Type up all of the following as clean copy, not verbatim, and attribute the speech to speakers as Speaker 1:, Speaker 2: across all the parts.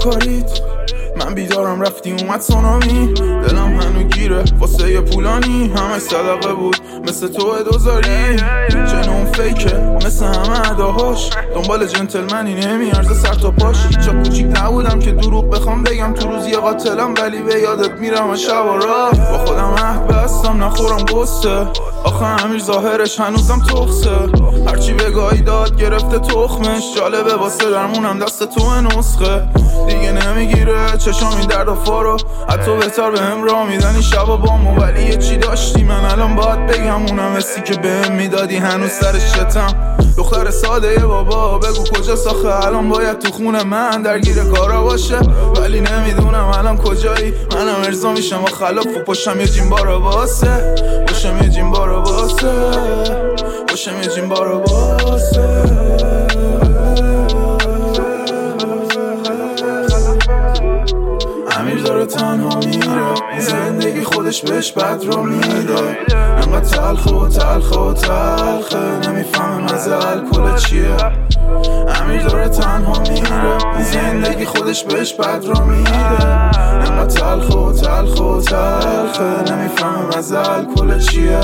Speaker 1: کاریت من بیدارم رفتی اومد سونامی دلم هنو گیره واسه یه پولانی همه صدقه بود مثل تو دوزاری جنون فیکه مثل همه اداهاش دنبال جنتلمنی نمیارزه سر تا پاش هیچا کوچیک نبودم که دروغ بخوام بگم تو روز یه قاتلم ولی به یادت میرم شب و راه با خودم عهد بستم نخورم قصه آخه امیر ظاهرش هنوزم تخصه هرچی بگاهی داد گرفته تخمش جالبه واسه درمونم دست تو نسخه دیگه نمیگیره چشام این درد و فارو حتی بهتر بهم راه میدنی شبا بامو ولی یه چی داشتی من الان باید بگم اونم حسی که بهم میدادی هنوز سر شتم دختر ساده بابا بگو کجاست آخه الان باید تو خونه من درگیر کارا باشه ولی نمیدونم الان کجایی منم ارضا میشم و خلاف و پشم یه جیمبارا واسه پشم یه جیمبارا واسه پشم یه جیمبارا واسه امیر داره تنها میره زندگی خودش بهش بد رو میده انقدر تلخه و تلخه و تلخه نمیفهمم از الکل چیه امیر داره تنها میره زندگی خودش بهش بد رو میده انقدر تلخه و تلخه و تلخه نمیفهمم از الکل چیه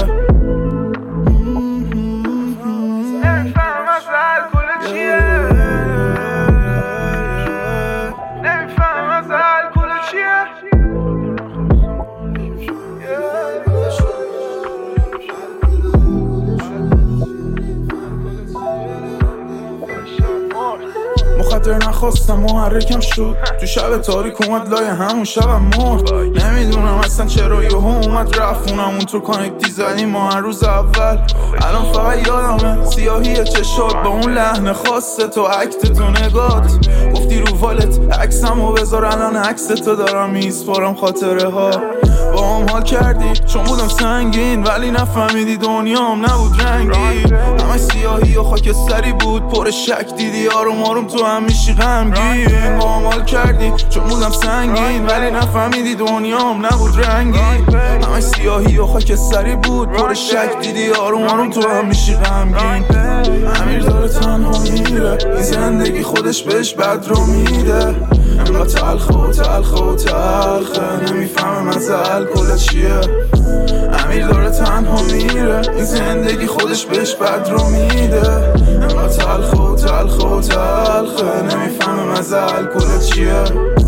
Speaker 1: نمیفهمم از الکل چیه نمیفهمم از الکل چیه مخاطر نخواستم محرکم شد تو شب تاریک اومد لای همون شبم مرد نمیدونم اصلا چرا یهو اومد رفت اون تو کانکتی زدیم ما هر روز اول الان فقط یادمه سیاهی چشات با اون لحن خاصه تو عکت تو نگات گفتی رو والت عکسمو بذار الان عکس تو دارم میسپارم خاطره ها با هم حال کردی چون بودم سنگین ولی نفهمیدی دنیام نبود رنگی همه سیاهی و خاکستری بود پر شک دیدی آروم آروم تو هم میشی غمگین با هم حال کردی چون بودم سنگین ولی نفهمیدی دنیام نبود رنگی همه سیاهی و خاکستری بود پر شک دیدی آروم آروم تو هم میشی غمگین امیر داره تنها میره این زندگی خودش بهش بد رو میده انقدر تلخه و تلخه و تلخه نمیفهمم از الکل چیه امیر داره تنها میره این زندگی خودش بهش بد رو میده انقدر تلخه و تلخه و تلخه نمیفهمم از الکل چیه